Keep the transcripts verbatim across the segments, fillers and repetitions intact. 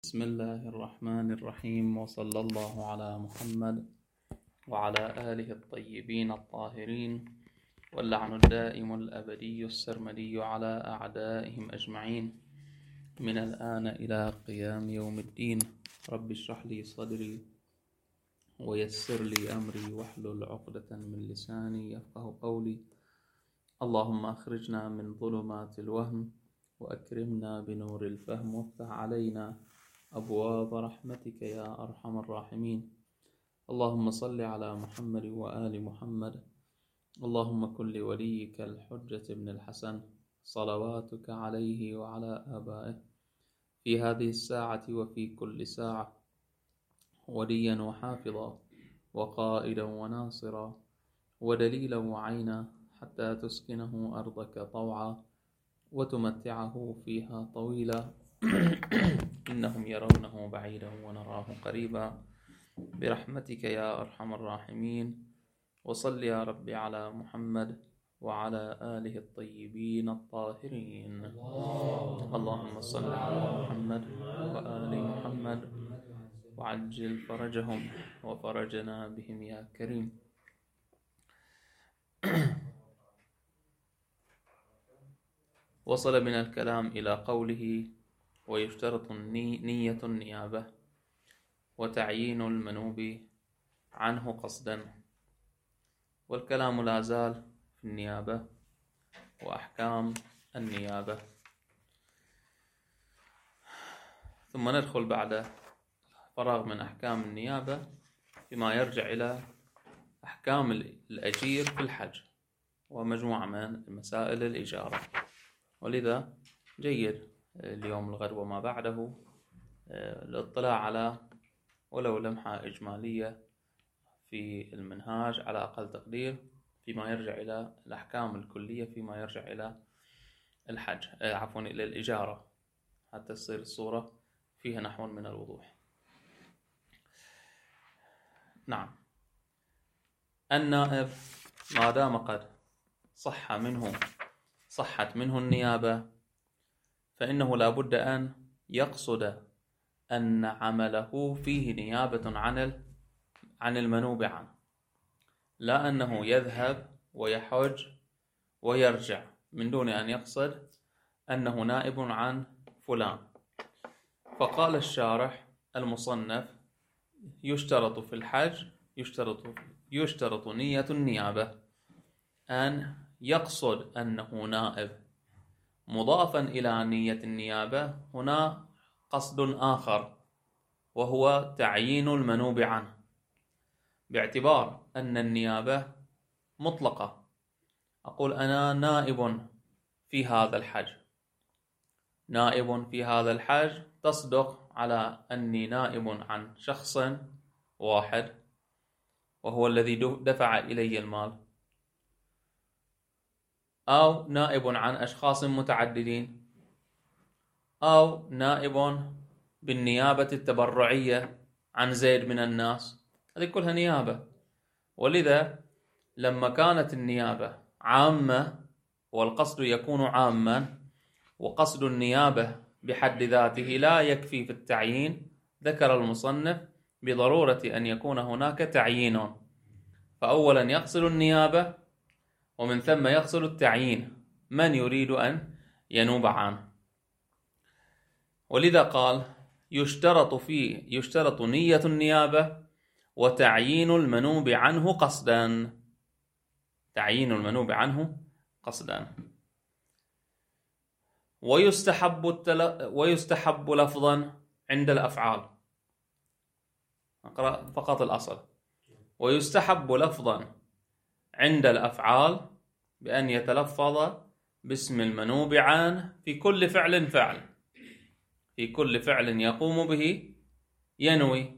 بسم الله الرحمن الرحيم، وصلى الله على محمد وعلى آله الطيبين الطاهرين، واللعن الدائم الأبدي السرمدي على أعدائهم أجمعين من الآن إلى قيام يوم الدين. رب اشرح لي صدري ويسر لي أمري واحلل عقدة من لساني يفقه قولي. اللهم أخرجنا من ظلمات الوهم وأكرمنا بنور الفهم وافتح علينا أبواب رحمتك يا أرحم الراحمين. اللهم صل على محمد وآل محمد. اللهم كن لوليك الحجة بن الحسن صلواتك عليه وعلى آبائه في هذه الساعة وفي كل ساعة وليا وحافظا وقائدا وناصرا ودليلا وعينا، حتى تسكنه أرضك طوعا وتمتعه فيها طويلا إنهم يرونه بعيدا ونراه قريبا برحمتك يا أرحم الراحمين. وصل يا رب على محمد وعلى آله الطيبين الطاهرين. اللهم صل على محمد وآل محمد وعجل فرجهم وفرجنا بهم يا كريم. وصل من الكلام إلى قوله: ويشترط نية النيابة وتعيين المنوب عنه قصدا. والكلام لا زال في النيابة وأحكام النيابة، ثم ندخل بعد فراغ من أحكام النيابة فيما يرجع إلى أحكام الأجير في الحج ومجموعة من مسائل الإجارة. ولذا جيد اليوم الغد وما بعده الاطلاع على ولو لمحة إجمالية في المنهاج على أقل تقدير فيما يرجع إلى الأحكام الكلية فيما يرجع إلى الحج عفوا إلى الإجارة، حتى تصير الصورة فيها نحو من الوضوح. نعم، النائب ما دام قد صح منه صحت منه النيابة فإنه لا بد أن يقصد أن عمله فيه نيابة عن عن المنوب عنه، لا أنه يذهب ويحج ويرجع من دون أن يقصد أنه نائب عن فلان. فقال الشارح المصنف: يشترط في الحج يشترط يشترط نية النيابة، أن يقصد أنه نائب. مضافا إلى نية النيابة هنا قصد آخر وهو تعيين المنوب عنه، باعتبار أن النيابة مطلقة. أقول أنا نائب في هذا الحج، نائب في هذا الحج تصدق على أني نائب عن شخص واحد وهو الذي دفع إلي المال، أو نائب عن أشخاص متعددين، أو نائب بالنيابة التبرعية عن زيد من الناس. هذه كلها نيابة. ولذا لما كانت النيابة عامة والقصد يكون عاما، وقصد النيابة بحد ذاته لا يكفي في التعيين، ذكر المصنف بضرورة أن يكون هناك تعيين. فأولا يقصد النيابة ومن ثم يقصد التعيين من يريد أن ينوب عنه. ولذا قال: يشترط فيه يشترط نية النيابة وتعيين المنوب عنه قصدا. تعيين المنوب عنه قصدا. ويستحب التل... ويستحب لفظا عند الأفعال. أقرأ فقط الأصل. ويستحب لفظا عند الأفعال بأن يتلفظ باسم المنوب عنه في كل فعل فعل في كل فعل يقوم به ينوي.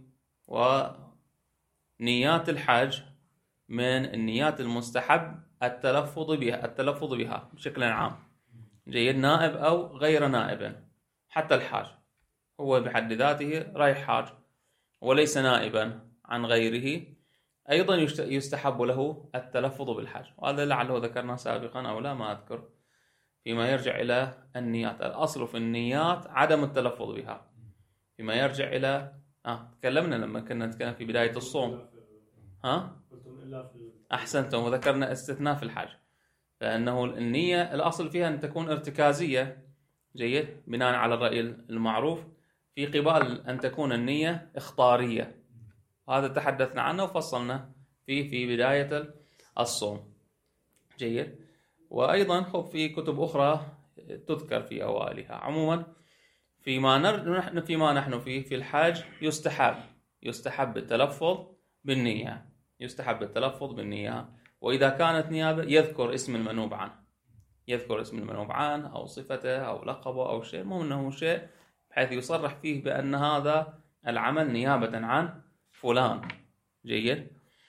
ونيات الحج من النيات المستحب التلفظ بها التلفظ بها بشكل عام، جيد، نائب أو غير نائب. حتى الحاج هو بحد ذاته رايح حاج وليس نائبا عن غيره، أيضا يستحب له التلفظ بالحج. وهذا لعله ذكرنا سابقا أو لا ما أذكر فيما يرجع إلى النيات. الأصل في النيات عدم التلفظ بها، فيما يرجع إلى آه تكلمنا لما كنا نتكلم في بداية الصوم. ها؟ أحسنتم، وذكرنا استثناء في الحج، فإنه النية الأصل فيها أن تكون ارتكازية. جيد، بناء على الرأي المعروف، في قبال أن تكون النية إخطارية. هذا تحدثنا عنه وفصلنا فيه في بداية الصوم. جيد. وأيضا خب في كتب أخرى تذكر في أوائلها. عموما فيما نحن فيما نحن فيه في الحاج يستحب يستحب التلفظ بالنية يستحب التلفظ بالنية وإذا كانت نيابة يذكر اسم المنوب عنه يذكر اسم المنوب عنه أو صفته أو لقبه أو شيء، مو أنه شيء بحيث يصرح فيه بأن هذا العمل نيابة عن فلان. جيد.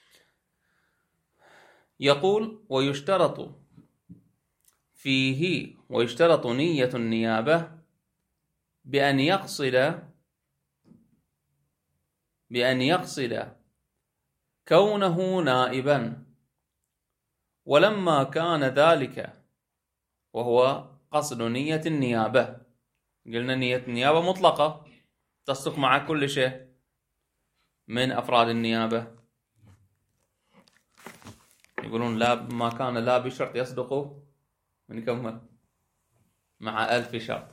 يقول ويشترط فيه ويشترط نية النيابة بأن يقصد بأن يقصد كونه نائبا، ولما كان ذلك وهو قصد نية النيابة. قلنا نية النيابة مطلقة تصدق مع كل شيء من أفراد النيابة. يقولون لا ما كان لا بشرط يصدق من كم مع ألف شرط.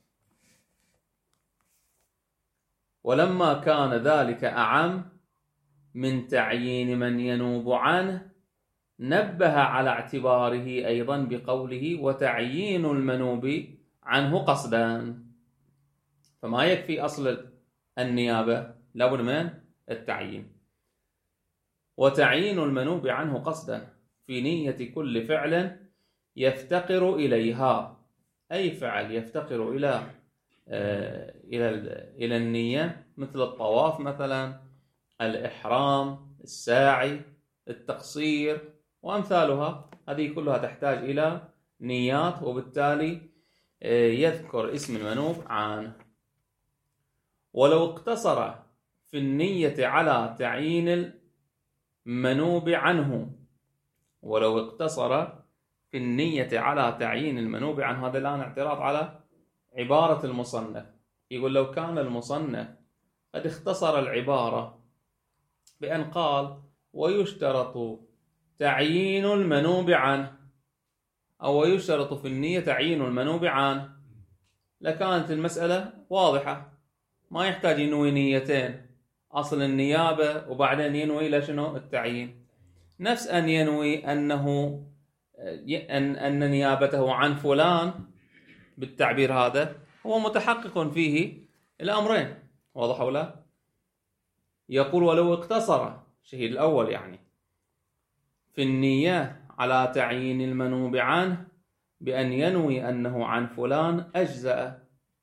ولما كان ذلك أعم من تعيين من ينوب عنه نبه على اعتباره أيضا بقوله وتعيين المنوب عنه قصدا. فما يكفي أصل النيابة، لابد من التعيين. وتعيين المنوب عنه قصدا في نية كل فعل يفتقر إليها، أي فعل يفتقر إلى إلى إلى النية، مثل الطواف مثلا، الإحرام، الساعي، التقصير وأمثالها. هذه كلها تحتاج إلى نيات، وبالتالي يذكر اسم المنوب عنه. ولو اقتصر في النية على تعيين المنوب عنه ولو اقتصر في النية على تعيين المنوب عنه هذا الآن اعتراض على عبارة المصنف. يقول لو كان المصنف قد اختصر العبارة بأن قال ويشترط تعيين المنوب عنه أو ويشترط في النية تعيين المنوب عنه، لكانت المسألة واضحة، ما يحتاج ينوي نيتين، أصل النيابة وبعدين ينوي لشنو التعيين. نفس أن ينوي أنه أن أن نيابته عن فلان بالتعبير هذا هو متحقق فيه الأمرين. واضح ولا؟ يقول ولو اقتصر الشهيد الأول يعني في النية على تعيين المنوب عنه بأن ينوي أنه عن فلان أجزأ،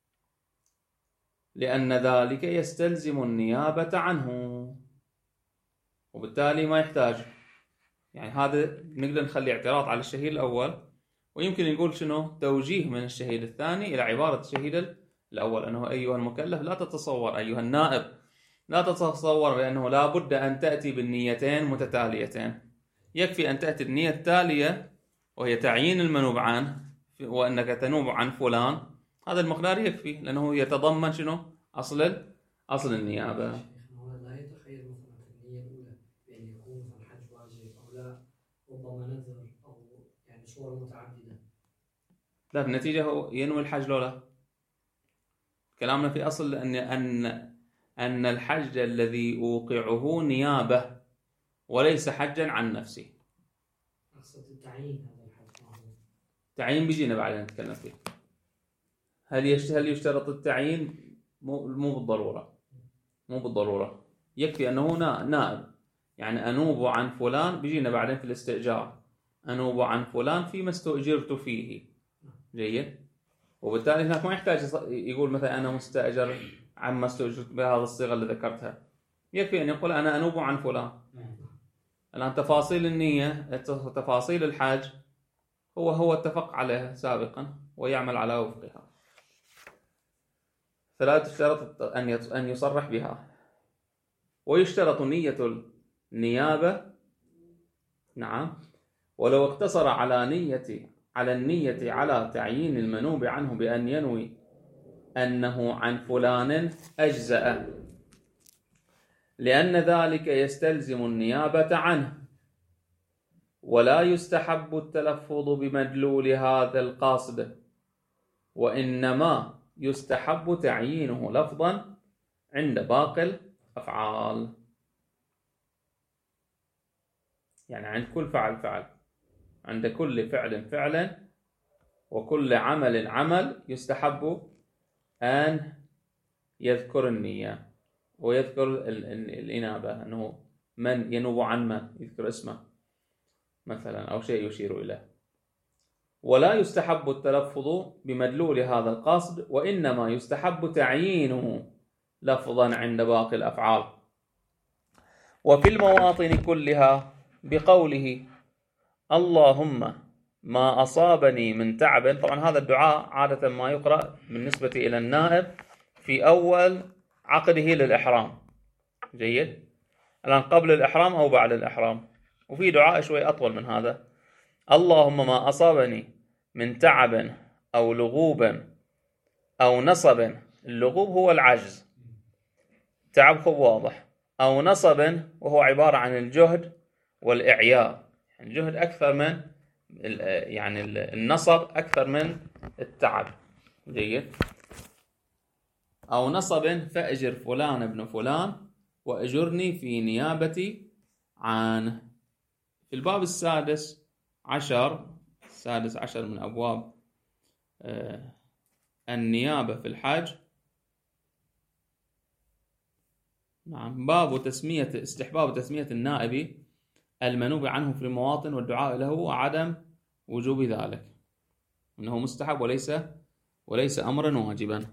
لأن ذلك يستلزم النيابة عنه، وبالتالي ما يحتاج. يعني هذا نقدر نخلي اعتراض على الشهيد الأول، ويمكن يقول شنو توجيه من الشهيد الثاني إلى عبارة الشهيد الأول، أنه أيها المكلف لا تتصور، أيها النائب لا تتصور بأنه لا بد أن تأتي بالنيتين متتاليتين. يكفي أن تأتي النية التالية وهي تعيين المنوب عنه وأنك تنوب عن فلان، هذا المقدار يكفي، لأنه يتضمن شنو أصل أصل النيابة. لا يتخيل مثلا في النية الأولى بأن يكون مثلا حج واجب أو لا، ربما نذر أو يعني صور متعددة. لا، بالنتيجة هو ينوي الحج لولا. كلامنا في أصل أن أن أن الحج الذي أوقعه نيابة وليس حجا عن نفسه. أقصد التعيين، هذا الحج تعيين بيجينا بعدين نتكلم فيه. هل هل يشترط التعيين؟ مو مو بالضرورة مو بالضرورة يكفي أنه نائب، يعني أنوب عن فلان، بيجينا بعدين في الاستئجار أنوب عن فلان فيما استؤجرت فيه. جيد. وبالتالي هناك ما يحتاج يقول مثلا أنا مستأجر عما استؤجرت بهذه الصيغة اللي ذكرتها، يكفي أن يقول أنا أنوب عن فلان. الآن تفاصيل النية، تفاصيل الحج هو هو اتفق عليها سابقا ويعمل على وفقها، فلا تشترط أن يصرح بها. ويشترط نية النيابة، نعم، ولو اقتصر على نية على النية على تعيين المنوب عنه بأن ينوي أنه عن فلان أجزأ، لأن ذلك يستلزم النيابة عنه، ولا يستحب التلفظ بمدلول هذا القاصد، وإنما يستحب تعيينه لفظا عند باقي الأفعال. يعني عند كل فعل فعل، عند كل فعل فعل، وكل عمل عمل، يستحب أن يذكر النية ويذكر الإنابة، أنه من ينوب عن من، يذكر اسمه مثلا أو شيء يشير إليه. ولا يستحب التلفظ بمدلول هذا القصد، وإنما يستحب تعيينه لفظا عند باقي الأفعال. وفي المواطن كلها بقوله اللهم ما أصابني من تعب. طبعا هذا الدعاء عادة ما يقرأ بالنسبة إلى النائب في أول عقده للإحرام. جيد. الآن قبل الإحرام أو بعد الإحرام. وفي دعاء شوي أطول من هذا: اللهم ما أصابني من تعب أو لغوب أو نصب. اللغوب هو العجز، تعب هو واضح، أو نصب وهو عبارة عن الجهد والإعياء، يعني الجهد أكثر من يعني النصب أكثر من التعب. جيد. أو نصب فأجر فلان ابن فلان وأجرني في نيابتي عنه. في الباب السادس عشر السادس عشر من أبواب النيابة في الحج، نعم، باب تسمية استحباب تسمية النائب المنوب عنه في المواطن والدعاء له وعدم وجوب ذلك، إنه مستحب وليس وليس أمرا واجبا.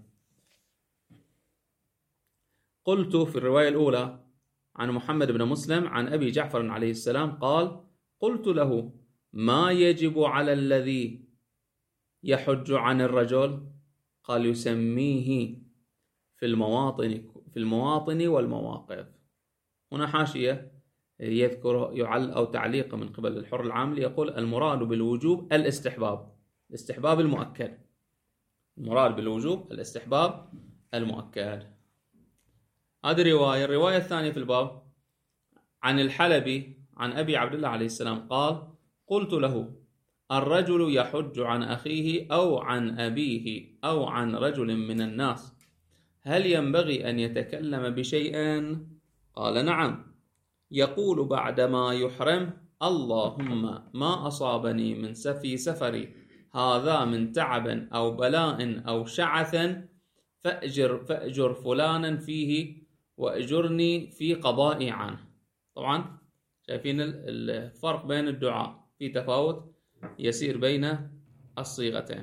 قلت في الرواية الأولى عن محمد بن مسلم عن أبي جعفر عليه السلام قال: قلت له ما يجب على الذي يحج عن الرجل؟ قال: يسميه في المواطن في المواطن والمواقف. هنا حاشية يذكر يعل أو تعليق من قبل الحر العاملي يقول: المراد بالوجوب الاستحباب، الاستحباب المؤكد. المراد بالوجوب الاستحباب المؤكد. هذه رواية. الرواية الثانية في الباب عن الحلبي عن أبي عبد الله عليه السلام قال: قلت له الرجل يحج عن أخيه أو عن أبيه أو عن رجل من الناس، هل ينبغي أن يتكلم بشيء؟ قال: نعم، يقول بعدما يحرم: اللهم ما أصابني من سفي سفري هذا من تعب أو بلاء أو شعث فأجر, فأجر فلانا فيه وأجرني في قضائي عنه. طبعا شايفين الفرق بين الدعاء، في تفاوت يسير بين الصيغتين.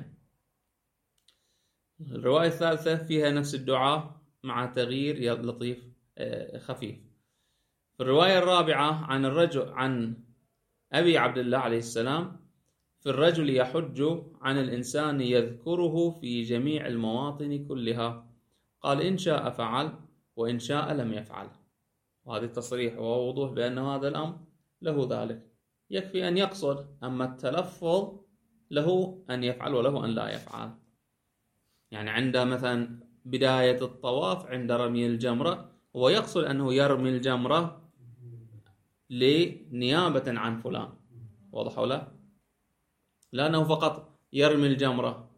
الرواية الثالثة فيها نفس الدعاء مع تغيير لطيف خفيف. في الرواية الرابعة عن الرجل عن أبي عبد الله عليه السلام: في الرجل يحج عن الإنسان يذكره في جميع المواطن كلها، قال: إن شاء فعل وإن شاء لم يفعل. وهذا التصريح ووضوح بأن هذا الأمر له ذلك، يكفي أن يقصد، أما التلفظ له أن يفعل وله أن لا يفعل. يعني عند مثلا بداية الطواف عند رمي الجمرة هو يقصد أنه يرمي الجمرة لنيابة عن فلان، واضح ولا؟ لأنه فقط يرمي الجمرة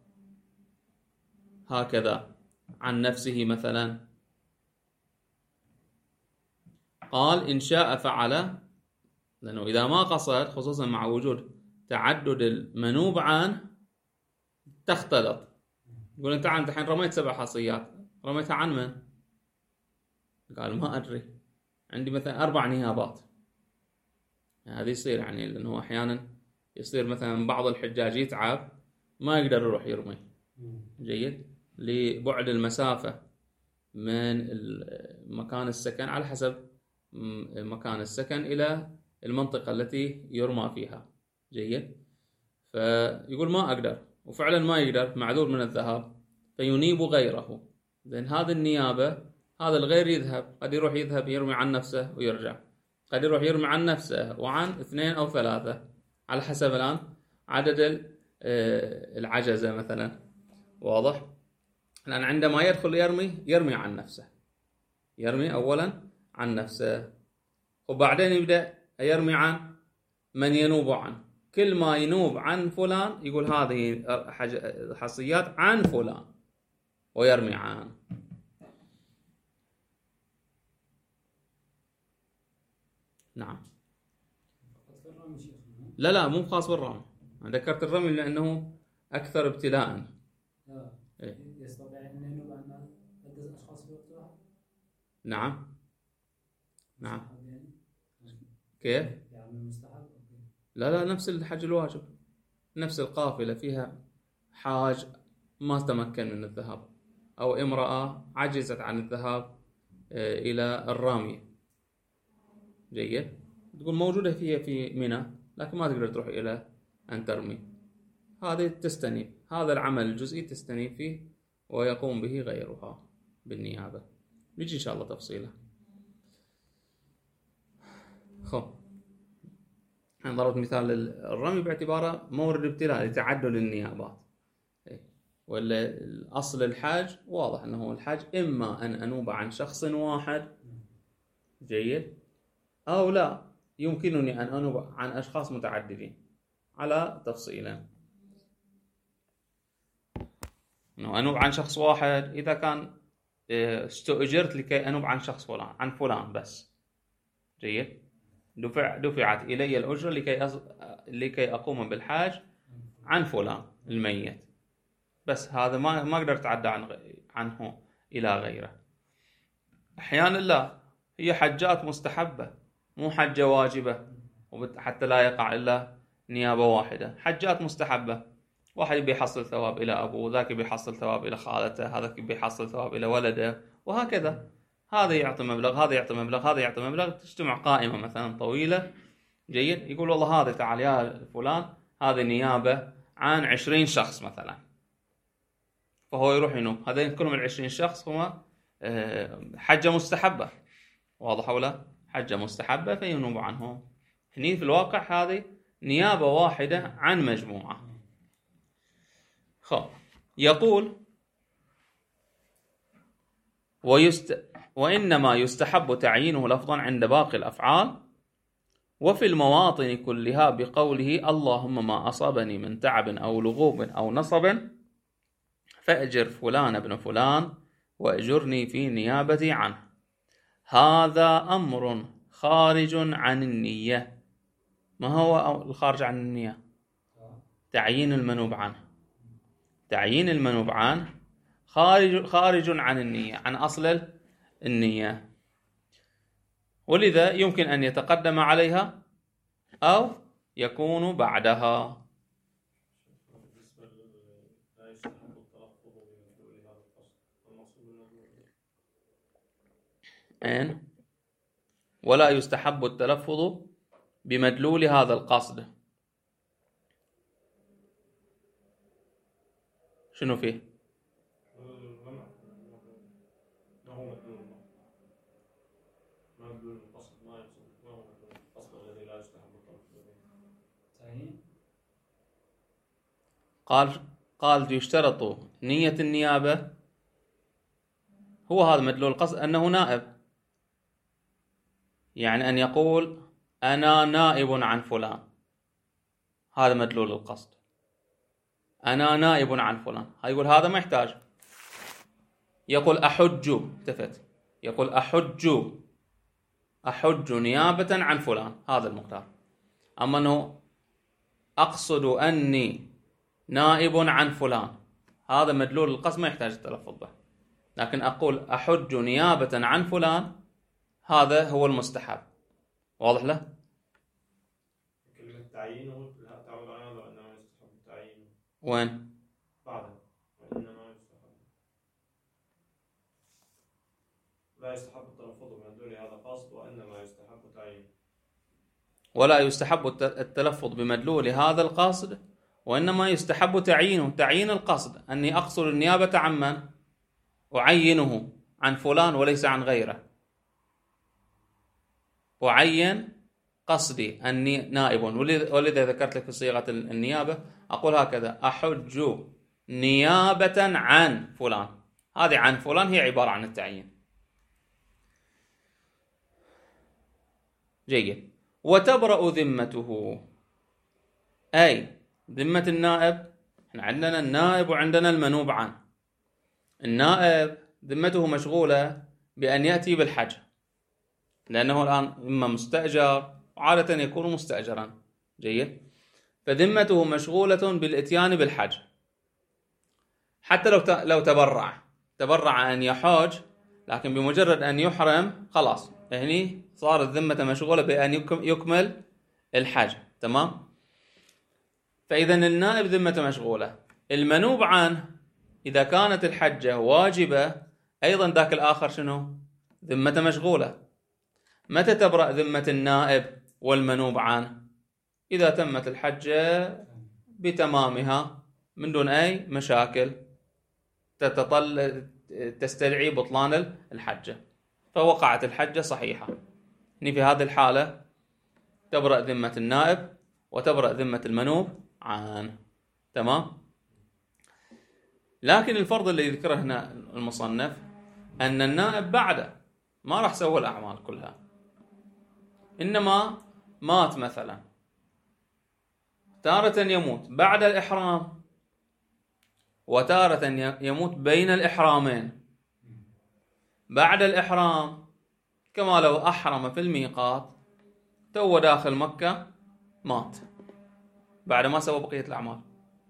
هكذا عن نفسه مثلا. قال: إن شاء فعل، لأنه إذا ما قصد، خصوصا مع وجود تعدد المنوب عنه، تختلط. يقول: أنت عن الحين رميت سبع حصيات، رميتها عن من؟ قال: ما أدري، عندي مثلا أربع نيابات. يعني هذا يصير، يعني لأنه أحيانا يصير مثلا بعض الحجاج يتعب ما يقدر يروح يرمي. جيد. لبعد المسافة من مكان السكن، على حسب مكان السكن إلى المنطقة التي يرمى فيها. جيد. فيقول ما أقدر، وفعلا ما يقدر، معذور من الذهاب، فينيب غيره. لأن هذه النيابة، هذا الغير يذهب، قد يروح يذهب يرمي عن نفسه ويرجع، قد يروح يرمي عن نفسه وعن اثنين أو ثلاثة، على حسب الآن عدد العجزة مثلا. واضح؟ لأن عندما يدخل يرمي يرمي عن نفسه، يرمي أولا عن نفسه وبعدين يبدأ يرمي عن من ينوب عنه. كل ما ينوب عن فلان يقول هذه حصيات عن فلان ويرمي عنه. نعم. لا لا مو خاص بالرمي، أنا ذكرت الرمي لأنه أكثر ابتلاء. إيه؟ يستطيع أن ينوب عن عدة أشخاص في وقت واحد؟ نعم نعم. كيف؟ يعني مستحب؟ لا لا نفس الحج الواجب، نفس القافلة فيها حاج ما تمكن من الذهاب أو امرأة عجزت عن الذهاب إلى الرامية، جيد، تقول موجودة فيها في منى لكن ما تقدر تروح إلى أن ترمي، هذه تستنيب، هذا العمل الجزئي تستنيب فيه ويقوم به غيرها بالنيابة. نجي إن شاء الله تفصيله. خب أنا ضربت مثال الرمي باعتباره مورد ابتلاء لتعدل النيابات، ولا الأصل الحاج واضح أنه الحاج إما أن أنوب عن شخص واحد، جيد، أو لا يمكنني أن أنوب عن أشخاص متعددين على تفصيلا. أنه أنوب عن شخص واحد إذا كان استؤجرت لكي أنوب عن شخص فلان عن فلان بس، جيد، دفع دفعت إلي الأجرة لكي أز... لكي أقوم بالحاج عن فلان الميت بس، هذا ما ما أقدر أتعدى عن غ... عنه إلى غيره. أحيانا لا، هي حجات مستحبة مو حجة واجبة، حتى لا يقع إلا نيابة واحدة، حجات مستحبة، واحد بيحصل ثواب إلى أبوه، ذاك بيحصل ثواب إلى خالته، هذا بيحصل ثواب إلى ولده، وهكذا، هذا يعطي مبلغ هذا يعطي مبلغ هذا يعطي مبلغ، تجتمع قائمة مثلا طويلة، جيد، يقول والله هذا تعال يا فلان هذه نيابة عن عشرين شخص مثلا، فهو يروح ينوب، هذين كلهم العشرين شخص هما حجة مستحبة، واضح ولا؟ حجة مستحبة فينوب عنهم. هني في الواقع هذه نيابة واحدة عن مجموعة. خب يقول ويست... وإنما يستحب تعيينه لفظا عند باقي الأفعال وفي المواطن كلها بقوله اللهم ما أصابني من تعب أو لغوب أو نصب فأجر فلان ابن فلان وأجرني في نيابتي عنه. هذا أمر خارج عن النية. ما هو الخارج عن النية؟ تعيين المنوب عنه، تعيين المنوب عنه خارج خارج عن النية، عن أصل النية، ولذا يمكن أن يتقدم عليها أو يكون بعدها. إن ولا يستحب التلفظ بمدلول هذا القصد. شنو فيه؟ قال قال يشترط نية النيابة، هو هذا مدلول القصد أنه نائب، يعني أن يقول أنا نائب عن فلان، هذا مدلول القصد، أنا نائب عن فلان، يقول هذا ما يحتاج، يقول أحج، التفت، يقول أحج أحج نيابة عن فلان، هذا المقدار. أما أنه أقصد أني نائب عن فلان، هذا مدلول القصد ما يحتاج التلفظ به، لكن أقول أحج نيابة عن فلان هذا هو المستحب، واضح له؟ كلمة تعيينه لا تعود على هذا أنه يستحب تعيينه. وين؟ بعده وإنما يستحب، لا يستحب التلفظ بمدلول هذا القصد وإنما يستحب تعيينه. ولا يستحب التلفظ بمدلول هذا القصد وإنما يستحب تعيينه، تعيين القصد أني أقصد النيابة عن من؟ أعينه عن فلان وليس عن غيره، أعين قصدي أني نائب، ولذا ذكرت لك في صيغة النيابة أقول هكذا أحج نيابة عن فلان، هذه عن فلان هي عبارة عن التعيين. جيد. وتبرأ ذمته، أي ذمة النائب. احنا عندنا النائب وعندنا المنوب عنه. النائب ذمته مشغولة بأن يأتي بالحج، لأنه الآن إما مستأجر وعادة يكون مستأجرا. جيد. فذمته مشغولة بالإتيان بالحج، حتى لو لو تبرع تبرع أن يحج، لكن بمجرد أن يحرم خلاص هني صارت ذمته مشغولة بأن يكمل الحج. تمام. فإذا النائب ذمته مشغولة. المنوب عنه إذا كانت الحجة واجبة أيضا ذاك الآخر شنو؟ ذمته مشغولة. متى تبرأ ذمة النائب والمنوب عنه؟ إذا تمت الحجة بتمامها من دون أي مشاكل تتطل تستدعي بطلان الحجة، فوقعت الحجة صحيحة. في هذه الحالة تبرأ ذمة النائب وتبرأ ذمة المنوب عنه. تمام. لكن الفرض اللي يذكره هنا المصنف أن النائب بعده ما راح سوى الأعمال كلها، إنما مات مثلا، تارة يموت بعد الإحرام وتارة يموت بين الإحرامين. بعد الإحرام كما لو أحرم في الميقات تو داخل مكة مات بعد ما سوى بقية الأعمال،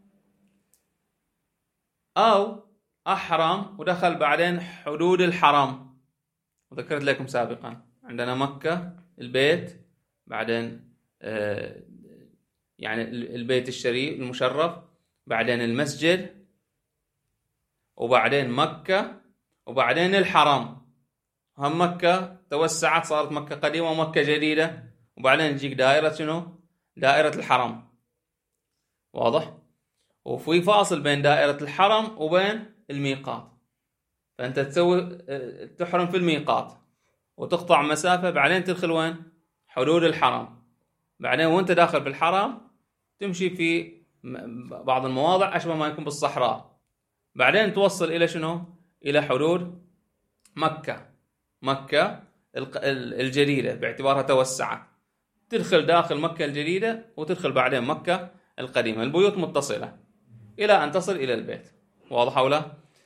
أو أحرم ودخل بعدين حدود الحرم. وذكرت لكم سابقا عندنا مكة البيت، بعدين آه يعني البيت الشريف المشرف، بعدين المسجد، وبعدين مكة، وبعدين الحرم. هم مكة توسعت صارت مكة قديمة ومكة جديدة، وبعدين يجيك دائرة شنو؟ دائرة الحرم. واضح؟ وفي فاصل بين دائرة الحرم وبين الميقات، فأنت تسوي تحرم في الميقات وتقطع مسافة، بعدين تدخل وين؟ حدود الحرم. بعدين وانت داخل بالحرم تمشي في بعض المواضع أشبه ما يكون بالصحراء، بعدين توصل إلى شنو؟ إلى حدود مكة مكة الجديدة باعتبارها توسعت، تدخل داخل مكة الجديدة وتدخل بعدين مكة القديمة، البيوت متصلة إلى أن تصل إلى البيت. واضح ولا؟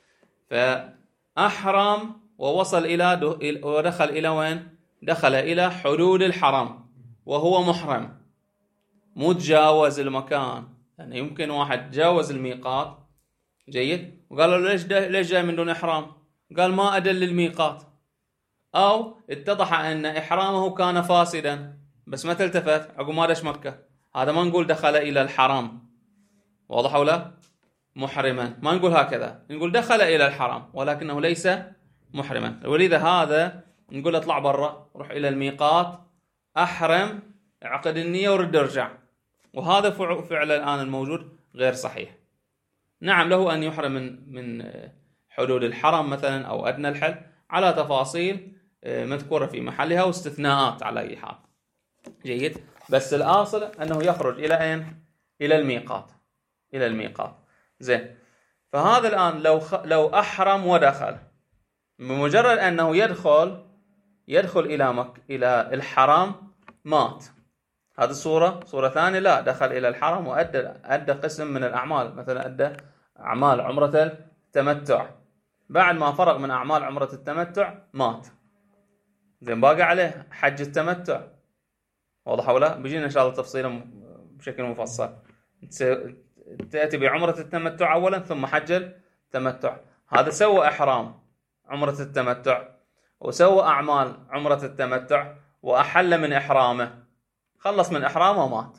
فأحرم ووصل إلى ودخل إلى وين؟ دخل إلى حدود الحرم وهو محرم، مو تجاوز المكان. يعني يمكن واحد تجاوز الميقات، جيد، وقالوا له ليش ليش جاي من دون إحرام؟ قال ما أدل الميقات، أو اتضح أن إحرامه كان فاسدا بس ما تلتفت عقب ما دش مكة، هذا ما نقول دخل إلى الحرم. واضح ولا؟ محرما، ما نقول هكذا، نقول دخل إلى الحرم ولكنه ليس محرما. ولذا هذا نقول اطلع برا، روح إلى الميقات، أحرم، عقد النية ورد ارجع. وهذا فعل الآن الموجود غير صحيح. نعم له أن يحرم من من حدود الحرم مثلا أو أدنى الحل على تفاصيل مذكورة في محلها واستثناءات على أي حال. جيد. بس الأصل أنه يخرج إلى أين؟ إلى الميقات إلى الميقات. زين. فهذا الآن لو خ... لو أحرم ودخل، بمجرد أنه يدخل يدخل إلى مك... إلى الحرم مات. هذه صورة. صورة ثانية لا، دخل إلى الحرم وأدى أدى قسم من الأعمال، مثلا أدى أعمال عمرة التمتع، بعد ما فرغ من أعمال عمرة التمتع مات. زين، باقي عليه حج التمتع. واضح ولا؟ بيجينا إن شاء الله تفصيلا بشكل مفصل. تأتي بعمرة التمتع أولا ثم حج التمتع. هذا سوى إحرام عمرة التمتع وسوى أعمال عمرة التمتع وأحل من إحرامه، خلص من إحرامه ومات.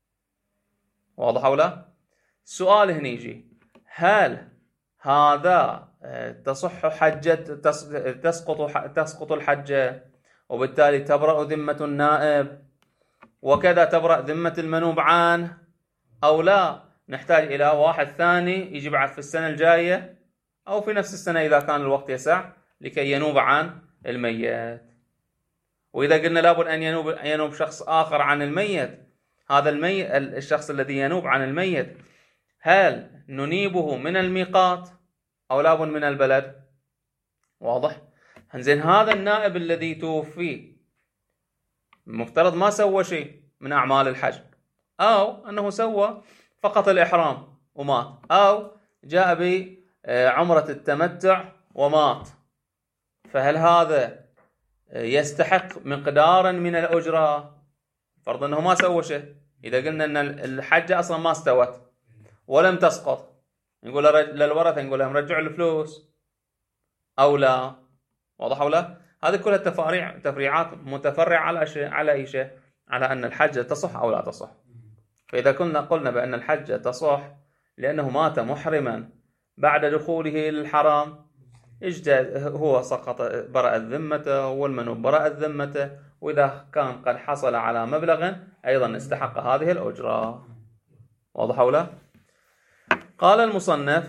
واضح ولا؟ السؤال هنا يجي، هل هذا تصح حجة تسقط تسقط الحجة وبالتالي تبرأ ذمة النائب وكذا تبرأ ذمة المنوب عنه، أو لا نحتاج إلى واحد ثاني يجي بعد في السنة الجاية أو في نفس السنة إذا كان الوقت يسع لكي ينوب عن الميت؟ وإذا قلنا لابد أن ينوب ينوب شخص آخر عن الميت، هذا الميت الشخص الذي ينوب عن الميت هل ننيبه من الميقات أو لابد من البلد؟ واضح؟ زين هذا النائب الذي توفي المفترض ما سوى شيء من أعمال الحج، أو أنه سوى فقط الإحرام ومات، أو جاء بعمرة التمتع ومات، فهل هذا يستحق مقدارا من الأجرة؟ فرض أنه ما سوى شيء. إذا قلنا أن الحجة أصلا ما استوت ولم تسقط، نقول للورثة نقول لهم رجعوا الفلوس أو لا؟ واضح أو لا؟ هذه كلها تفاريع تفريعات متفرعة على شيء، على أي شيء؟ على أن الحجة تصح أو لا تصح. فإذا كنا قلنا بأن الحجة تصح لأنه مات محرما بعد دخوله للحرام، اجتهد هو سقط برأت ذمته والمنوب برأت ذمته، وإذا كان قد حصل على مبلغ أيضا استحق هذه الأجرة. واضح أو لا؟ قال المصنف: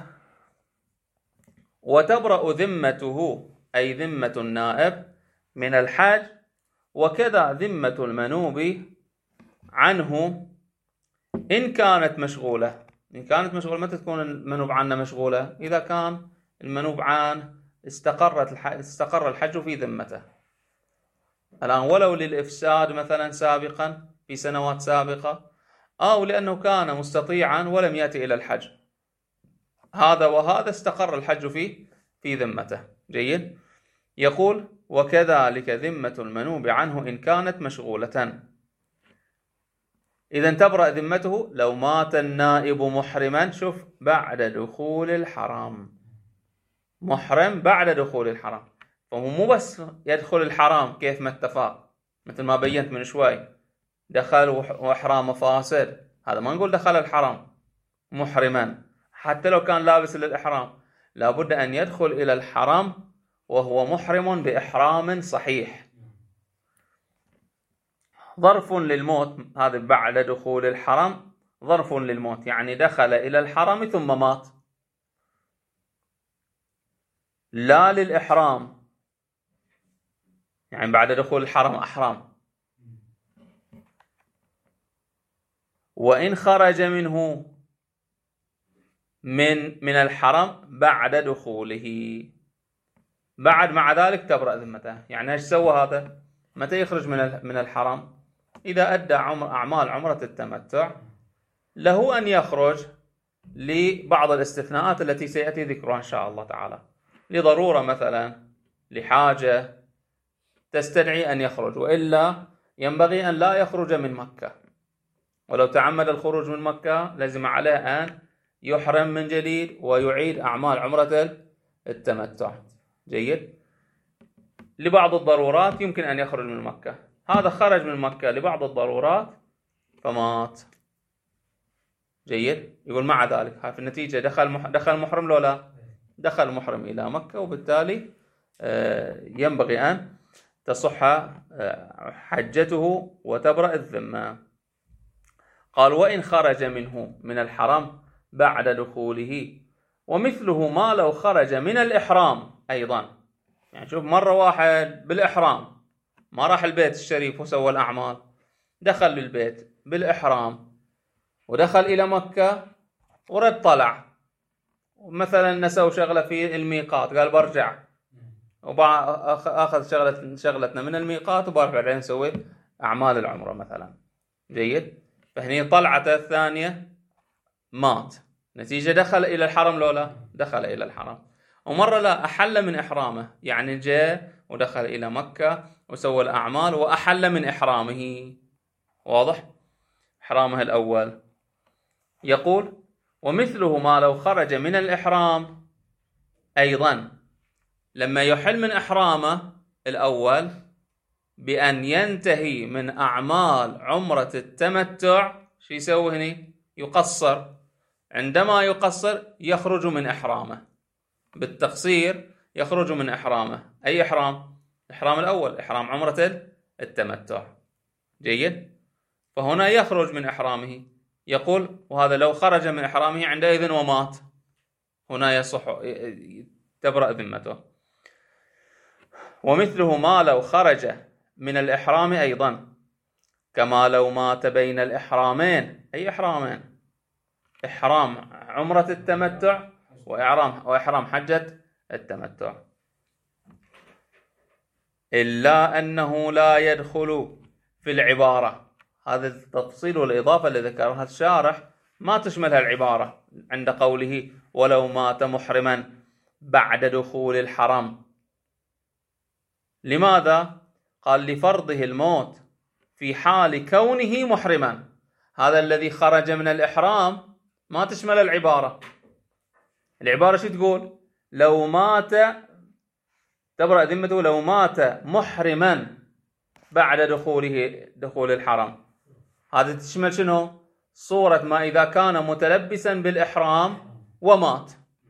وتبرأ ذمته أي ذمة النائب من الحج، وكذا ذمة المنوب عنه إن كانت مشغولة. إن كانت مشغولة، متى تكون المنوب عنه مشغولة؟ إذا كان المنوب عنه استقرت استقر الحج في ذمته الآن، ولو للإفساد مثلا سابقا في سنوات سابقة، أو لأنه كان مستطيعا ولم يأتي إلى الحج، هذا وهذا استقر الحج في في ذمته. جيد. يقول: وكذلك ذمة المنوب عنه إن كانت مشغولة. إذا تبرأ ذمته لو مات النائب محرما، شوف، بعد دخول الحرام، محرم بعد دخول الحرام، فهو مو بس يدخل الحرام كيف ما اتفق، مثل ما بينت من شوي دخل وإحرام فاسد، هذا ما نقول دخل الحرام محرما، حتى لو كان لابس للإحرام لابد أن يدخل إلى الحرام وهو محرم بإحرام صحيح. ظرف للموت، هذا بعد دخول الحرم ظرف للموت، يعني دخل إلى الحرم ثم مات، لا للإحرام، يعني بعد دخول الحرم أحرام. وإن خرج منه من من الحرم بعد دخوله، بعد مع ذلك تبرأ ذمته. يعني ايش سوى هذا؟ متى يخرج من من الحرم؟ إذا أدى عمر أعمال عمرة التمتع، له أن يخرج لبعض الاستثناءات التي سيأتي ذكرها إن شاء الله تعالى، لضرورة مثلا، لحاجة تستدعي أن يخرج، وإلا ينبغي أن لا يخرج من مكة. ولو تعمد الخروج من مكة لازم عليه أن يحرم من جديد ويعيد أعمال عمرة التمتع. جيد. لبعض الضرورات يمكن أن يخرج من مكة، هذا خرج من مكة لبعض الضرورات فمات. جيد. يقول مع ذلك في النتيجة دخل دخل محرم لو لا؟ دخل محرم إلى مكة، وبالتالي ينبغي أن تصح حجته وتبرأ الذمة. قال: وإن خرج منه من الحرم بعد دخوله، ومثله ما لو خرج من الإحرام أيضا. يعني شوف، مرة واحد بالإحرام ما راح البيت الشريف وسوى الأعمال، دخل للبيت بالإحرام ودخل إلى مكة ورد طلع، مثلا نسوا شغلة في الميقات، قال برجع وأخذ شغلة شغلتنا من الميقات وبرجع بعدين نسوي أعمال العمرة مثلا. جيد. فهني طلعته الثانية مات، نتيجة دخل إلى الحرم لولا؟ دخل إلى الحرم. ومرة لا، أحل من إحرامه، يعني جاء ودخل إلى مكة وسوى الأعمال وأحل من إحرامه. واضح؟ إحرامه الأول. يقول: ومثله ما لو خرج من الإحرام أيضا، لما يحل من إحرامه الأول بأن ينتهي من أعمال عمرة التمتع، شو يسوي هني؟ يقصر. عندما يقصر يخرج من إحرامه، بالتقصير يخرج من إحرامه. أي إحرام؟ إحرام الأول، إحرام عمرة التمتع. جيد. فهنا يخرج من إحرامه. يقول: وهذا لو خرج من إحرامه عندئذ ومات، هنا يصح تبرأ ذمته. ومثله ما لو خرج من الإحرام أيضا، كما لو مات بين الإحرامين. أي إحرامين؟ إحرام عمرة التمتع وإحرام وإحرام حجة التمتع. إلا أنه لا يدخل في العبارة. هذا التفصيل والإضافة اللي ذكرها الشارح ما تشملها العبارة عند قوله ولو مات محرما بعد دخول الحرم. لماذا؟ قال لفرضه الموت في حال كونه محرما. هذا الذي خرج من الإحرام ما تشمل العبارة. العبارة شو تقول؟ لو مات تبرأ ذمته لو مات محرما بعد دخوله دخول الحرم. هذا تشمل شنو؟ صورة ما إذا كان متلبسا بالإحرام ومات.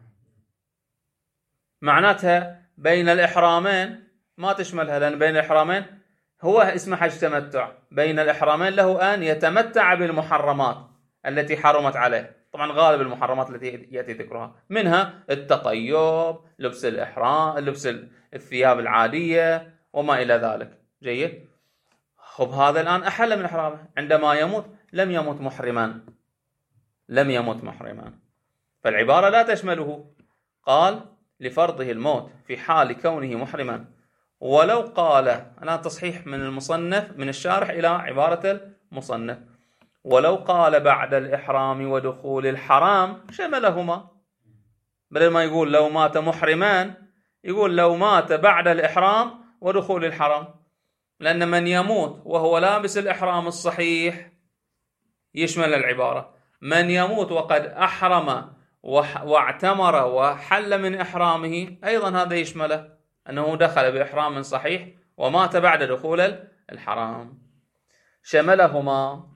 معناتها بين الإحرامين ما تشملها، لأن بين الإحرامين هو اسمه حج تمتع، بين الإحرامين له أن يتمتع بالمحرمات التي حرمت عليه. طبعا غالب المحرمات التي يأتي ذكرها منها التطيب، لبس الإحرام، لبس الثياب العادية وما إلى ذلك. جيد. خب هذا الآن أحل من إحرامه، عندما يموت لم يموت محرما، لم يموت محرما، فالعبارة لا تشمله. قال لفرضه الموت في حال كونه محرما. ولو قال، أنا تصحيح من المصنف من الشارح إلى عبارة المصنف، ولو قال بعد الإحرام ودخول الحرام شملهما، بدل ما يقول لو مات محرما يقول لو مات بعد الإحرام ودخول الحرم، لأن من يموت وهو لابس الإحرام الصحيح يشمل العبارة، من يموت وقد أحرم واعتمر وحل من إحرامه أيضا هذا يشمله، أنه دخل بإحرام صحيح ومات بعد دخول الحرام. شملهما.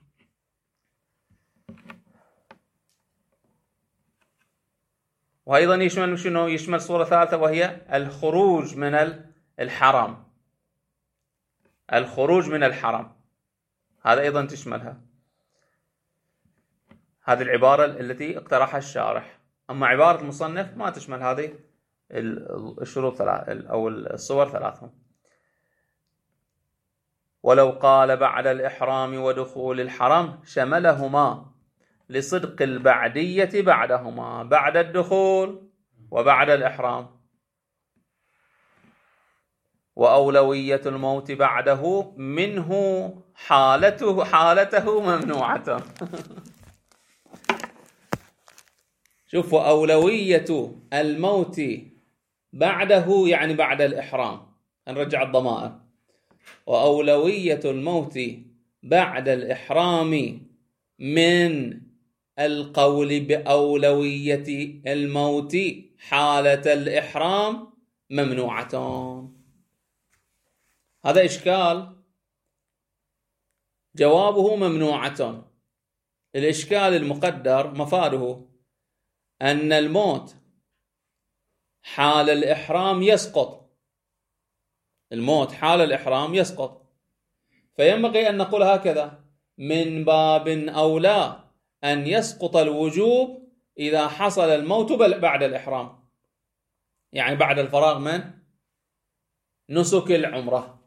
وأيضا يشمل شنو؟ يشمل صورة ثالثة وهي الخروج من الحرم، الخروج من الحرم هذا أيضا تشملها. هذه العبارة التي اقترحها الشارح. أما عبارة المصنف ما تشمل هذه الشروط ثلاث أو الصور ثلاثهم. ولو قال بعد الإحرام ودخول الحرم شملهما لصدق البعدية بعدهما، بعد الدخول وبعد الإحرام. وأولوية الموت بعده منه حالته حالته ممنوعة. شوفوا، أولوية الموت بعده يعني بعد الإحرام، نرجع الضمائر. وأولوية الموت بعد الإحرام من القول بأولوية الموت حالة الإحرام ممنوعتان. هذا إشكال، جوابه ممنوعة. الإشكال المقدر مفاده أن الموت حال الإحرام يسقط، الموت حال الإحرام يسقط، فينبغي أن نقول هكذا: من باب أولى أن يسقط الوجوب إذا حصل الموت بعد الإحرام، يعني بعد الفراغ من نسك العمرة.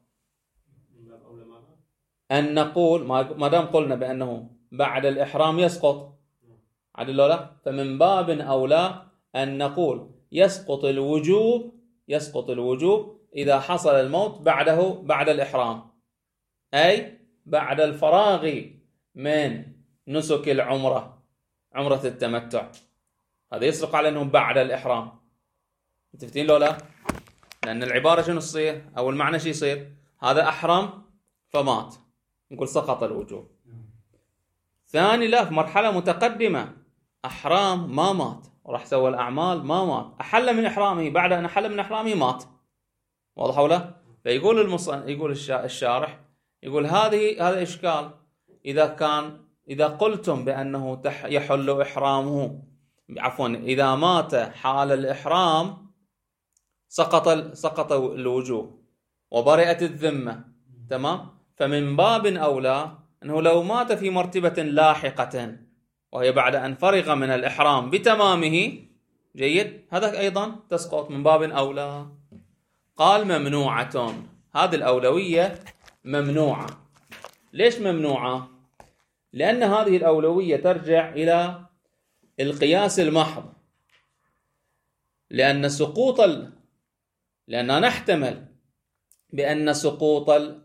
أن نقول ما دام قلنا بأنه بعد الإحرام يسقط عدل لا، فمن باب أولى أن نقول يسقط الوجوب يسقط الوجوب إذا حصل الموت بعده بعد الإحرام، أي بعد الفراغ من نسك العمرة، عمرة التمتع. هذا يصدق على أنه بعد الإحرام. متفتين لو لا؟ لأن العبارة شنو تصير أو المعنى شو يصير؟ هذا أحرم فمات، نقول سقط الوجوب. ثاني لا، في مرحلة متقدمة، أحرام ما مات وراح سوى الأعمال ما مات، أحل من إحرامه، بعد أن أحل من إحرامه مات. واضح ولا؟ فيقول المصن... يقول الشارح يقول هذه هذا إشكال. إذا كان إذا قلتم بأنه تح... يحل إحرامه، عفوا إذا مات حال الإحرام سقط ال... سقط الوجوب وبرئت الذمة، تمام؟ فمن باب أولى أنه لو مات في مرتبة لاحقة وهي بعد أن فرغ من الإحرام بتمامه، جيد، هذا أيضا تسقط من باب أولى. قال ممنوعة، هذه الأولوية ممنوعة. ليش ممنوعة؟ لأن هذه الأولوية ترجع إلى القياس المحض، لأن سقوط ال... لأننا نحتمل بأن سقوط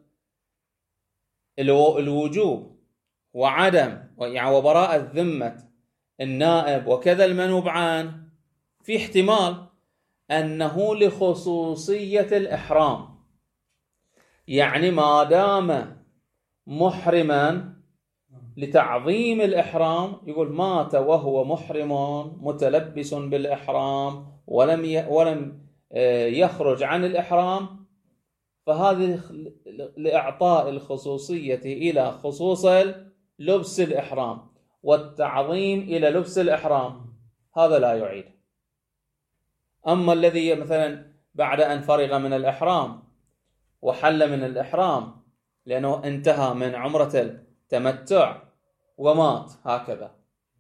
الوجوب وعدم يعني وبراءة ذمة النائب وكذا المنوب عنه في احتمال أنه لخصوصية الإحرام، يعني ما دام محرما لتعظيم الإحرام، يقول مات وهو محرم متلبس بالإحرام ولم ولم يخرج عن الإحرام، فهذه لإعطاء الخصوصية إلى خصوص لبس الإحرام والتعظيم إلى لبس الإحرام، هذا لا يعيد. أما الذي مثلا بعد أن فرغ من الإحرام وحل من الإحرام لأنه انتهى من عمرة التمتع ومات هكذا،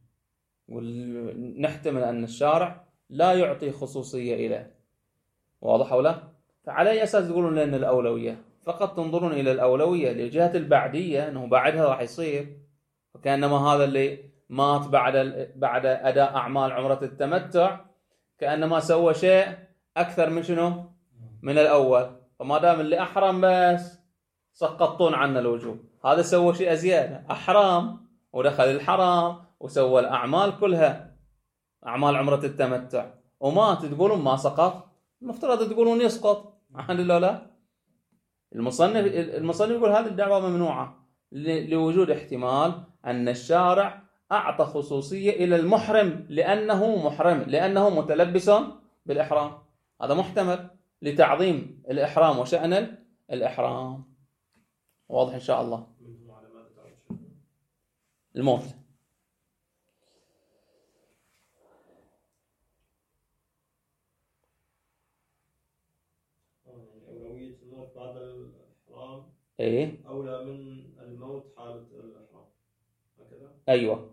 ونحتمل أن الشارع لا يعطي خصوصية إليه، واضح أو لا؟ فعلى أي أساس تقولون لأن الأولوية؟ فقط تنظرون إلى الأولوية لجهة البعدية، أنه بعدها راح يصير، فكأنما هذا اللي مات بعد بعد أداء أعمال عمرة التمتع كأنما سوى شيء أكثر من شنو؟ من الأول، فما دام اللي أحرم بس سقطون عنا الوجوب، هذا سوى شيء أزيادة، أحرام ودخل الحرام وسوى الأعمال كلها أعمال عمرة التمتع ومات، تقولون ما سقط؟ المفترض تقولون يسقط، عن الله لا. المصنف المصنف يقول هذه الدعوة ممنوعة لوجود احتمال أن الشارع أعطى خصوصية إلى المحرم لأنه محرم لأنه متلبس بالإحرام، هذا محتمل لتعظيم الإحرام وشأن الإحرام. واضح إن شاء الله؟ الموت أولوية الموت بعد الإحرام إيه أولى من الموت حالة الإحرام، هكذا؟ أيوة.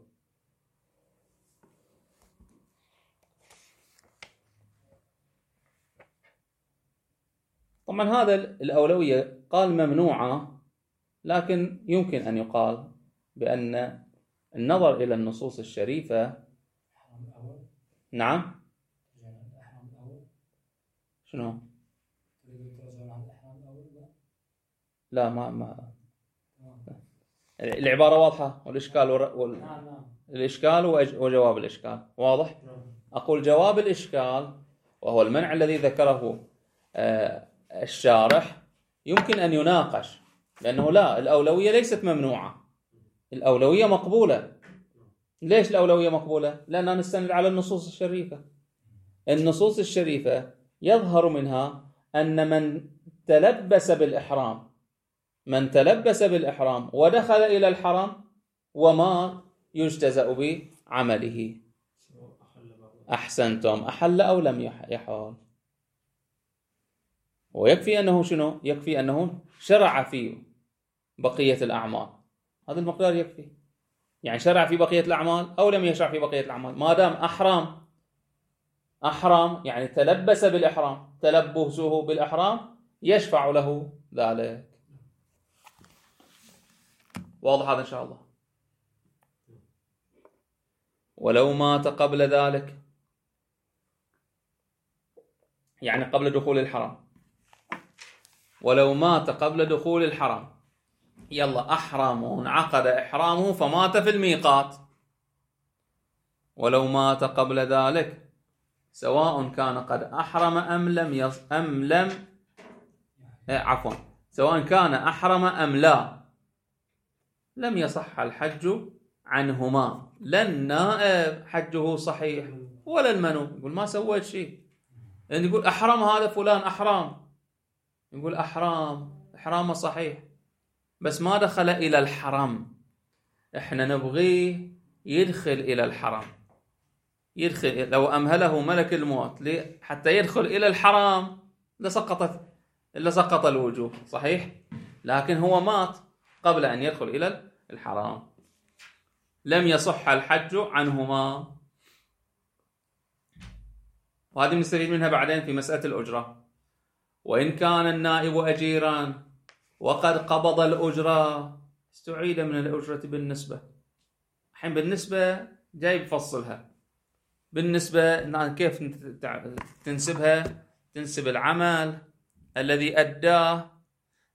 طبعا هذا الأولوية قال ممنوعة، لكن يمكن أن يقال بأن النظر إلى النصوص الشريفة. نعم. شنو؟ لا ما ما العبارة واضحة والإشكال وال... الإشكال وجواب الإشكال واضح. أقول جواب الإشكال وهو المنع الذي ذكره الشارح يمكن أن يناقش، لأنه لا، الأولوية ليست ممنوعة، الأولوية مقبولة. ليش الأولوية مقبولة؟ لأننا نستند على النصوص الشريفة. النصوص الشريفة يظهر منها أن من تلبس بالإحرام من تلبس بالإحرام ودخل إلى الحرم وما يجتزأ بعمله. أحسنتم، أحل أو لم يحل. ويكفي أنه شنو؟ يكفي أنه شرع في بقية الأعمال، هذا المقدار يكفي. يعني شرع في بقية الأعمال أو لم يشرع في بقية الأعمال، ما دام أحرام أحرام يعني تلبس بالإحرام، تلبسه بالإحرام يشفع له ذلك. واضح هذا إن شاء الله؟ ولو مات قبل ذلك، يعني قبل دخول الحرم، ولو مات قبل دخول الحرم، يلا أحرم وانعقد إحرامه فمات في الميقات، ولو مات قبل ذلك سواء كان قد أحرم أم لم يص... أم لم إيه عفوا سواء كان أحرم أم لا، لم يصح الحج عنهما، لا النائب حجه صحيح ولا المنوب. يقول ما سويت شيء، يعني يقول أحرم هذا فلان أحرام، يقول أحرام إحرامه صحيح بس ما دخل إلى الحرم، إحنا نبغيه يدخل إلى الحرم، يدخل. لو أمهله ملك الموت حتى يدخل إلى الحرم لسقطت لسقط الوجوب صحيح، لكن هو مات قبل أن يدخل إلى الحرام، لم يصح الحج عنهما. وهذه نستفيد منها بعدين في مسألة الأجرة. وإن كان النائب أجيرا وقد قبض الأجرة، استعيد من الأجرة بالنسبة. الحين بالنسبة جاي بفصلها، بالنسبة كيف تنسبها؟ تنسب العمل الذي أداه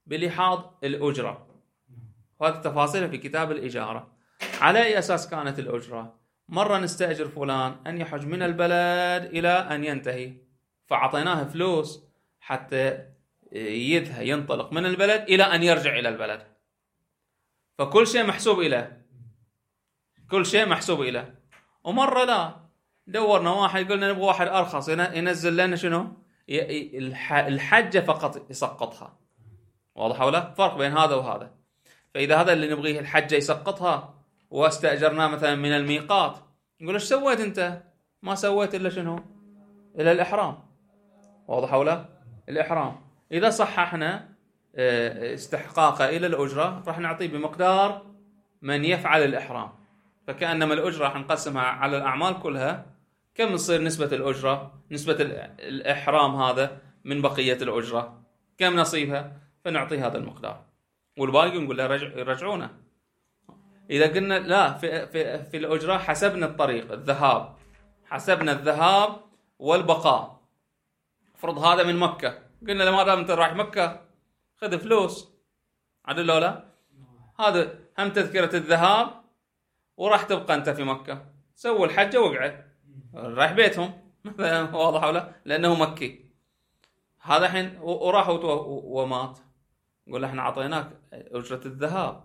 بلحاظ الأجرة، وهذه تفاصيلها في كتاب الإجارة. على أي أساس كانت الأجرة؟ مرة نستأجر فلان أن يحج من البلد إلى أن ينتهي، فعطيناه فلوس حتى يذهب ينطلق من البلد إلى أن يرجع إلى البلد، فكل شيء محسوب إليه، كل شيء محسوب إليه. ومرة لا، دورنا واحد قلنا نبغى واحد أرخص ينزل لنا شنو الحجة فقط يسقطها. واضح ولا؟ فرق بين هذا وهذا. فإذا هذا اللي نبغيه الحجة يسقطها واستأجرناه مثلا من الميقات، نقول ايش سويت انت؟ ما سويت الا شنو؟ الى الإحرام. واضح ولا؟ الإحرام. إذا صححنا استحقاقه إلى الأجرة راح نعطيه بمقدار من يفعل الإحرام، فكأنما الأجرة راح نقسمها على الأعمال كلها. كم تصير نسبة الأجرة؟ نسبة الإحرام هذا من بقية الأجرة كم نصيبها؟ فنعطيه هذا المقدار، والباقي نقول له رجعونا. إذا قلنا لا، في, في, في الأجرة حسبنا الطريق، الذهاب، حسبنا الذهاب والبقاء. فرض هذا من مكة، قلنا لما دام انت رايح مكة خذ فلوس، عدل لو لا؟ هذا هم تذكرة الذهاب وراح تبقى انت في مكة، سووا الحجة وقعد رايح بيتهم. واضح ولا؟ لأنه مكي. هذا حين وراح ومات، نقول له احنا عطيناك أجرة الذهاب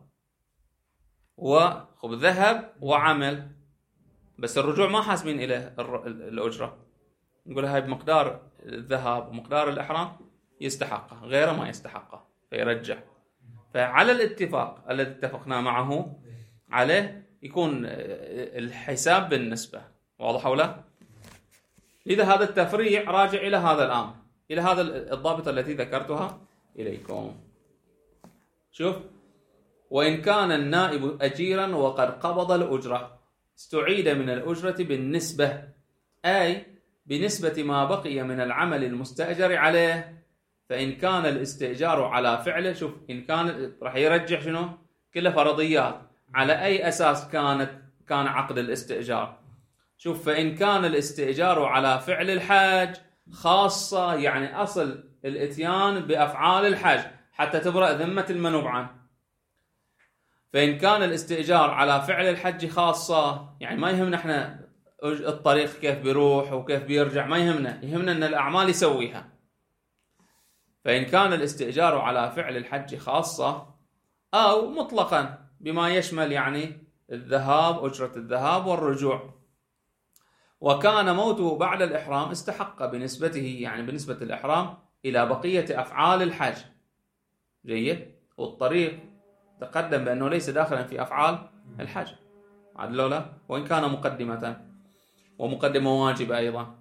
وخب ذهب وعمل، بس الرجوع ما حاسبين إليه الأجرة. نقول هاي بمقدار الذهاب ومقدار الإحرام يستحقه، غيره ما يستحقه فيرجع. فعلى الاتفاق الذي اتفقنا معه عليه يكون الحساب بالنسبة. واضح ولا؟ لذا هذا التفريع راجع إلى هذا الأمر، إلى هذا الضابط التي ذكرتها إليكم. شوف، وإن كان النائب أجيرا وقد قبض الأجرة استعيد من الأجرة بالنسبة، أي بنسبة ما بقي من العمل المستأجر عليه. فإن كان الاستئجار على فعله، شوف إن كان راح يرجع شنو كله فرضيات، على أي أساس كانت كان عقد الاستئجار. شوف، فإن كان الاستئجار على فعل الحاج خاصة، يعني أصل الإتيان بأفعال الحاج حتى تبرأ ذمة المنوب عنه. فإن كان الاستئجار على فعل الحج خاصة، يعني ما يهمنا احنا الطريق كيف بيروح وكيف بيرجع، ما يهمنا، يهمنا أن الأعمال يسويها. فإن كان الاستئجار على فعل الحج خاصة أو مطلقا بما يشمل يعني الذهاب، أجرة الذهاب والرجوع، وكان موته بعد الإحرام استحق بنسبته، يعني بنسبة الإحرام إلى بقية أفعال الحج. جيد. والطريق تقدم بأنه ليس داخلا في أفعال الحج، عدل لا؟ وإن كان مقدمة، ومقدمة واجبة أيضا.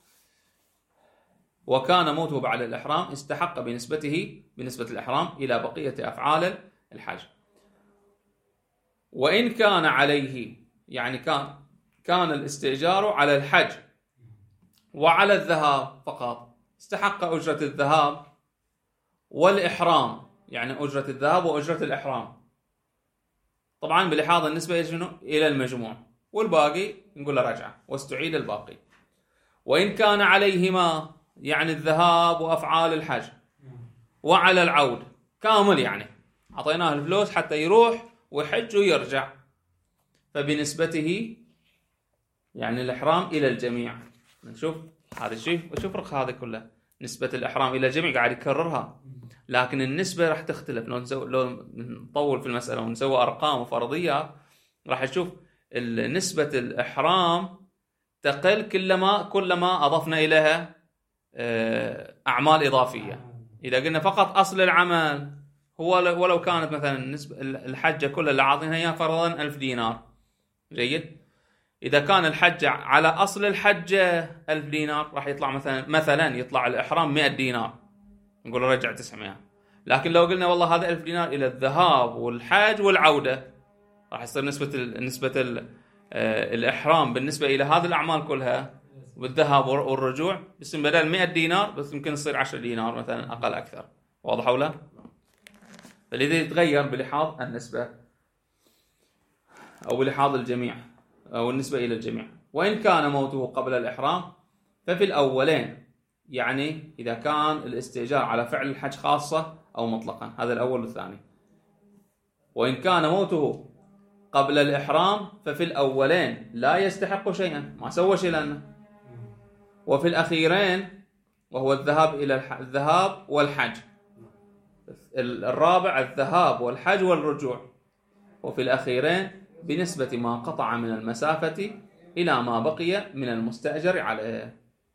وكان موته بعد الإحرام استحق بنسبته، بنسبة الإحرام إلى بقية أفعال الحج. وإن كان عليه، يعني كان كان الاستئجار على الحج وعلى الذهاب فقط، استحق أجرة الذهاب والإحرام، يعني أجرة الذهاب وأجرة الإحرام، طبعا بلحاظ النسبة إلى المجموع، والباقي نقول له رجعة واستعيد الباقي. وإن كان عليهما، يعني الذهاب وأفعال الحج وعلى العود كامل، يعني أعطيناه الفلوس حتى يروح ويحج ويرجع، فبنسبته يعني الإحرام إلى الجميع. نشوف هذا الشيء وشوف رخ هذا كله، نسبة الإحرام إلى الجميع قاعد يكررها، لكن النسبة راح تختلف. لو نسوي لو نطول في المسألة ونسوي أرقام وفرضيات راح نشوف نسبة الإحرام تقل كلما كلما أضفنا إليها أعمال إضافية. إذا قلنا فقط أصل العمل هو ولو كانت مثلا نسبة الحجة كلها اللي عاطينها إياها فرضا ألف دينار، جيد. إذا كان الحجة على أصل الحجة ألف دينار راح يطلع مثلا مثلا يطلع الإحرام مئة دينار، نقول رجع تسعمائة. لكن لو قلنا والله هذا ألف دينار إلى الذهاب والحج والعودة، راح يصير نسبة نسبة الإحرام بالنسبة إلى هذه الأعمال كلها والذهاب والرجوع، بس بدل مئة دينار بس يمكن يصير عشرة دينار مثلا، أقل أكثر. واضح ولا؟ فلذا يتغير بلحاظ النسبة أو بلحاظ الجميع أو النسبة إلى الجميع. وإن كان موته قبل الإحرام ففي الأولين، يعني إذا كان الاستئجار على فعل الحج خاصة أو مطلقا. هذا الأول والثاني. وإن كان موته قبل الإحرام ففي الأولين لا يستحق شيئا، ما سوى شيء لأنه. وفي الأخيرين وهو الذهاب إلى الح... الذهاب والحج. الرابع الذهاب والحج والرجوع. وفي الأخيرين بنسبة ما قطع من المسافة إلى ما بقي من المستأجر عليه.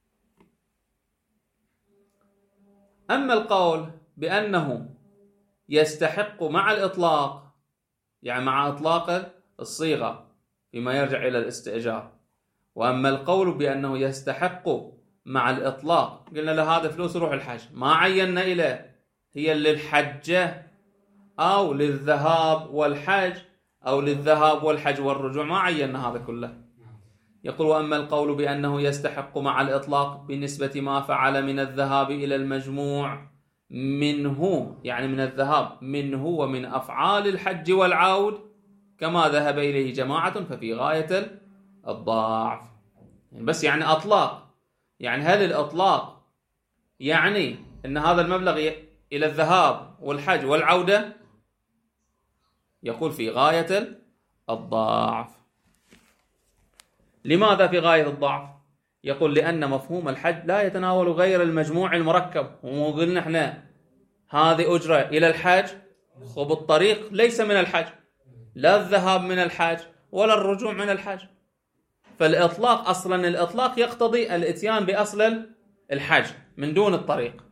أما القول بأنه يستحق مع الإطلاق، يعني مع إطلاق الصيغة فيما يرجع إلى الاستئجار، وأما القول بأنه يستحق مع الإطلاق، قلنا له هذا فلوس روح الحج، ما عينا إليه هي للحجة أو للذهاب والحج أو للذهاب والحج والرجوع، ما عينا هذا كله. يقول وأما القول بأنه يستحق مع الإطلاق بنسبة ما فعل من الذهاب إلى المجموع منه، يعني من الذهاب منه ومن أفعال الحج والعود كما ذهب إليه جماعة ففي غاية الضعف. بس يعني أطلاق، يعني هل الأطلاق يعني أن هذا المبلغ إلى الذهاب والحج والعودة؟ يقول في غاية الضعف. لماذا في غاية الضعف؟ يقول لأن مفهوم الحج لا يتناول غير المجموع المركب. وقلنا احنا هذه أجرة إلى الحج، وبالطريق ليس من الحج، لا الذهاب من الحج ولا الرجوع من الحج. فالإطلاق أصلا الإطلاق يقتضي الإتيان بأصل الحج من دون الطريق،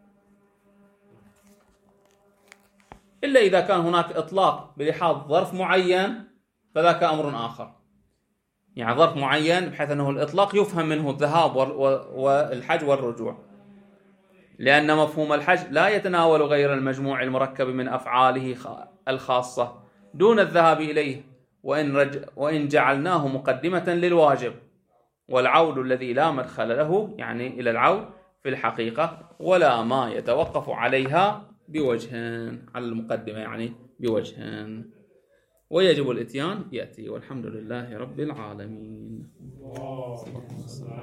إلا إذا كان هناك إطلاق بلحاظ ظرف معين فذاك أمر آخر. يعني ظرف معين بحيث أنه الإطلاق يفهم منه الذهاب والحج والرجوع، لأن مفهوم الحج لا يتناول غير المجموع المركب من أفعاله الخاصة دون الذهاب إليه، وإن, رج وإن جعلناه مقدمة للواجب، والعود الذي لا مدخل له يعني إلى العود في الحقيقة ولا ما يتوقف عليها بوجهين، على المقدمة يعني بوجهين، ويجب الإتيان يأتي. والحمد لله رب العالمين.